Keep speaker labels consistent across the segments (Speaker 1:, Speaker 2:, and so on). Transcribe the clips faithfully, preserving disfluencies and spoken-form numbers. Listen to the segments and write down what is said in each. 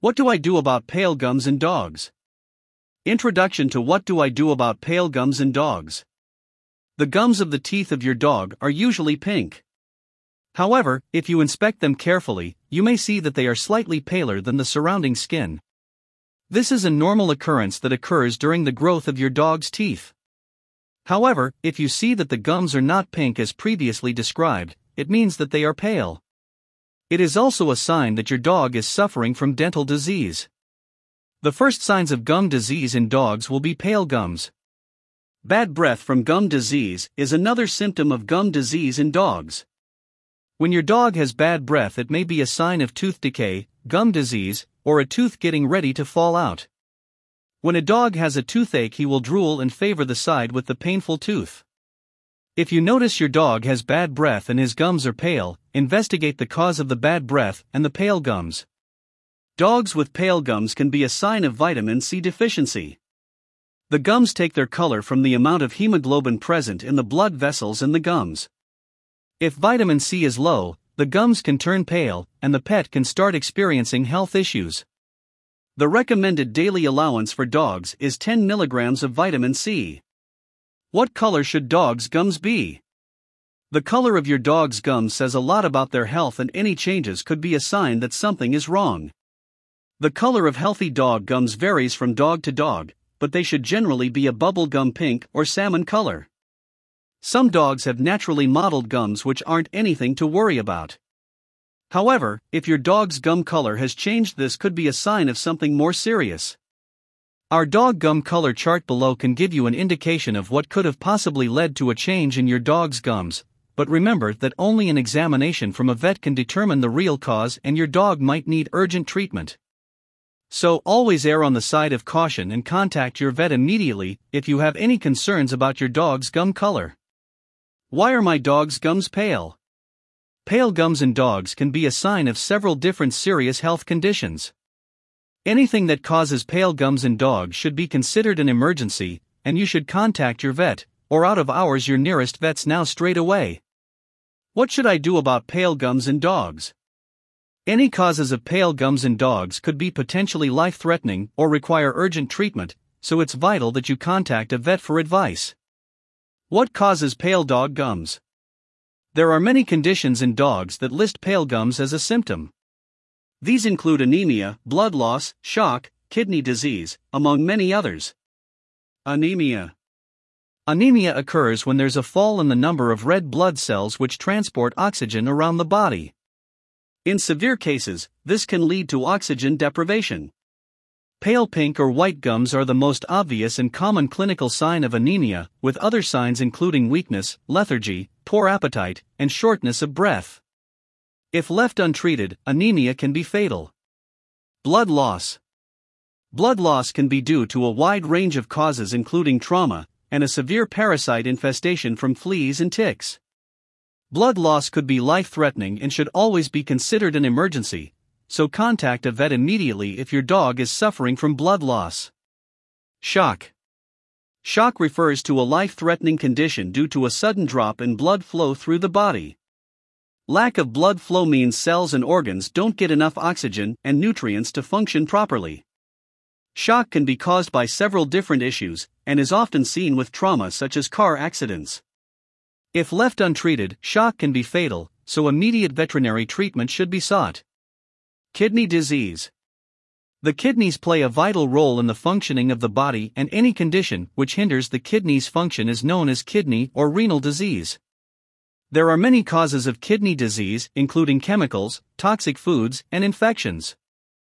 Speaker 1: What do I do about pale gums in dogs? Introduction to What do I do about pale gums in dogs? The gums of the teeth of your dog are usually pink. However, if you inspect them carefully, you may see that they are slightly paler than the surrounding skin. This is a normal occurrence that occurs during the growth of your dog's teeth. However, if you see that the gums are not pink as previously described, it means that they are pale. It is also a sign that your dog is suffering from dental disease. The first signs of gum disease in dogs will be pale gums. Bad breath from gum disease is another symptom of gum disease in dogs. When your dog has bad breath, it may be a sign of tooth decay, gum disease, or a tooth getting ready to fall out. When a dog has a toothache, he will drool and favor the side with the painful tooth. If you notice your dog has bad breath and his gums are pale, investigate the cause of the bad breath and the pale gums. Dogs with pale gums can be a sign of vitamin C deficiency. The gums take their color from the amount of hemoglobin present in the blood vessels in the gums. If vitamin C is low, the gums can turn pale, and the pet can start experiencing health issues. The recommended daily allowance for dogs is ten milligrams of vitamin C. What color should dogs' gums be? The color of your dog's gums says a lot about their health, and any changes could be a sign that something is wrong. The color of healthy dog gums varies from dog to dog, but they should generally be a bubble gum pink or salmon color. Some dogs have naturally mottled gums which aren't anything to worry about. However, if your dog's gum color has changed, this could be a sign of something more serious. Our dog gum color chart below can give you an indication of what could have possibly led to a change in your dog's gums, but remember that only an examination from a vet can determine the real cause, and your dog might need urgent treatment. So, always err on the side of caution and contact your vet immediately if you have any concerns about your dog's gum color. Why are my dog's gums pale? Pale gums in dogs can be a sign of several different serious health conditions. Anything that causes pale gums in dogs should be considered an emergency, and you should contact your vet, or out of hours your nearest vets now straight away. What should I do about pale gums in dogs? Any causes of pale gums in dogs could be potentially life-threatening or require urgent treatment, so it's vital that you contact a vet for advice. What causes pale dog gums? There are many conditions in dogs that list pale gums as a symptom. These include anemia, blood loss, shock, kidney disease, among many others. Anemia. Anemia occurs when there's a fall in the number of red blood cells which transport oxygen around the body. In severe cases, this can lead to oxygen deprivation. Pale pink or white gums are the most obvious and common clinical sign of anemia, with other signs including weakness, lethargy, poor appetite, and shortness of breath. If left untreated, anemia can be fatal. Blood loss. Blood loss can be due to a wide range of causes including trauma, and a severe parasite infestation from fleas and ticks. Blood loss could be life-threatening and should always be considered an emergency, so contact a vet immediately if your dog is suffering from blood loss. Shock. Shock refers to a life-threatening condition due to a sudden drop in blood flow through the body. Lack of blood flow means cells and organs don't get enough oxygen and nutrients to function properly. Shock can be caused by several different issues, and is often seen with trauma such as car accidents. If left untreated, shock can be fatal, so immediate veterinary treatment should be sought. Kidney disease. The kidneys play a vital role in the functioning of the body, and any condition which hinders the kidneys' function is known as kidney or renal disease. There are many causes of kidney disease, including chemicals, toxic foods, and infections.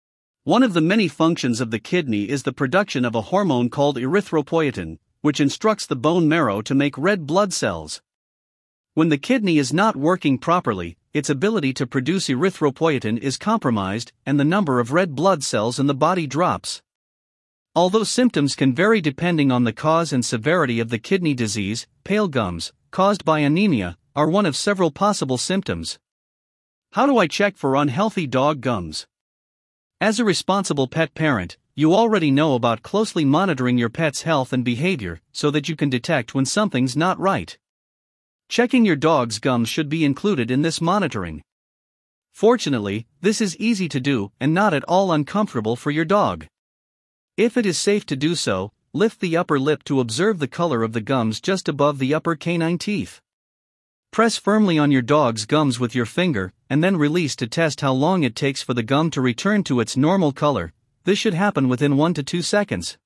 Speaker 1: One of the many functions of the kidney is the production of a hormone called erythropoietin, which instructs the bone marrow to make red blood cells. When the kidney is not working properly, its ability to produce erythropoietin is compromised, and the number of red blood cells in the body drops. Although symptoms can vary depending on the cause and severity of the kidney disease, pale gums, caused by anemia, are one of several possible symptoms. How do I check for unhealthy dog gums? As a responsible pet parent, you already know about closely monitoring your pet's health and behavior so that you can detect when something's not right. Checking your dog's gums should be included in this monitoring. Fortunately, this is easy to do and not at all uncomfortable for your dog. If it is safe to do so, lift the upper lip to observe the color of the gums just above the upper canine teeth. Press firmly on your dog's gums with your finger, and then release to test how long it takes for the gum to return to its normal color. This should happen within one to two seconds.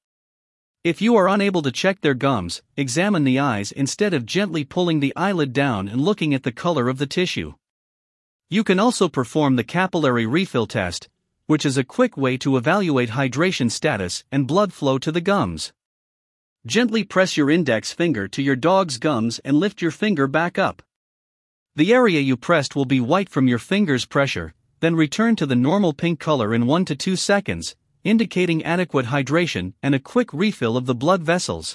Speaker 1: If you are unable to check their gums, examine the eyes instead of gently pulling the eyelid down and looking at the color of the tissue. You can also perform the capillary refill test, which is a quick way to evaluate hydration status and blood flow to the gums. Gently press your index finger to your dog's gums and lift your finger back up. The area you pressed will be white from your finger's pressure, then return to the normal pink color in one to two seconds, indicating adequate hydration and a quick refill of the blood vessels.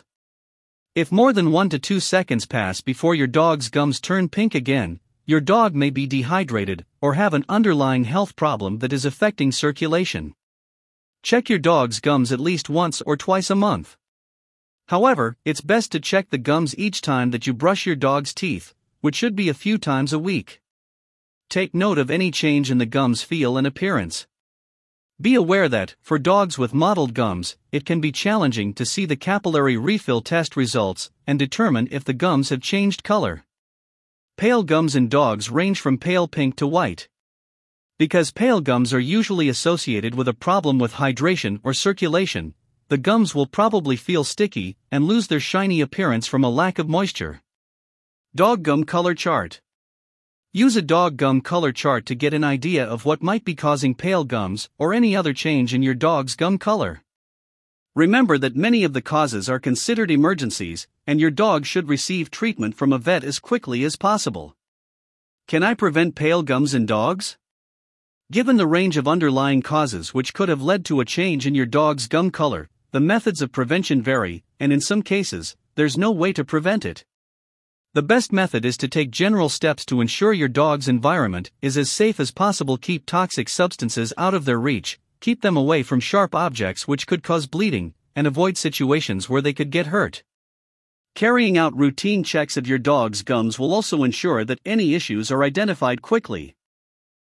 Speaker 1: If more than one to two seconds pass before your dog's gums turn pink again, your dog may be dehydrated or have an underlying health problem that is affecting circulation. Check your dog's gums at least once or twice a month. However, it's best to check the gums each time that you brush your dog's teeth, which should be a few times a week. Take note of any change in the gums' feel and appearance. Be aware that, for dogs with mottled gums, it can be challenging to see the capillary refill test results and determine if the gums have changed color. Pale gums in dogs range from pale pink to white. Because pale gums are usually associated with a problem with hydration or circulation, the gums will probably feel sticky and lose their shiny appearance from a lack of moisture. Dog gum color chart. Use a dog gum color chart to get an idea of what might be causing pale gums or any other change in your dog's gum color. Remember that many of the causes are considered emergencies, and your dog should receive treatment from a vet as quickly as possible. Can I prevent pale gums in dogs? Given the range of underlying causes which could have led to a change in your dog's gum color, the methods of prevention vary, and in some cases, there's no way to prevent it. The best method is to take general steps to ensure your dog's environment is as safe as possible. Keep toxic substances out of their reach, keep them away from sharp objects which could cause bleeding, and avoid situations where they could get hurt. Carrying out routine checks of your dog's gums will also ensure that any issues are identified quickly.